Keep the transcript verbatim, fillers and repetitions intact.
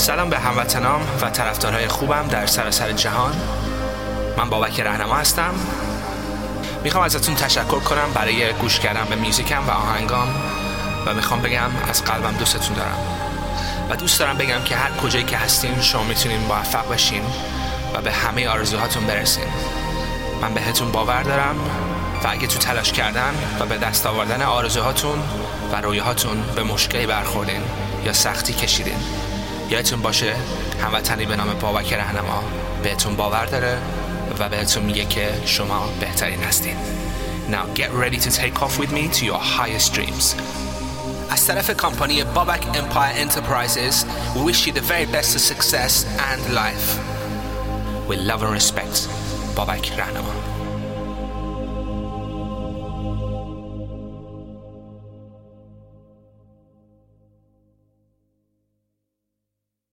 سلام به هموطنام و طرفدارهای خوبم در سراسر جهان. من بابک رهنما هستم. میخوام ازتون تشکر کنم برای گوش کردن به میوزیکم و آهنگام و میخوام بگم از قلبم دوستتون دارم و دوست دارم بگم که هر کجایی که هستین شما میتونین موفق بشین و به همه آرزوهاتون برسین. من بهتون باور دارم و اگه تو تلاش کردن و به دست آوردن آرزوهاتون و رویاهاتون به مشکلی برخوردین یا سختی کشیدین، یادتون باشه هموطنی به نام بابک رهنما بهتون باور داره و بهتون میگه که شما بهترین هستین. Now get ready to take off with me to your highest dreams. از طرف کمپانی بابک امپایر انترپرایزز we wish you the very best of success and life. With love and respect, بابک رهنما.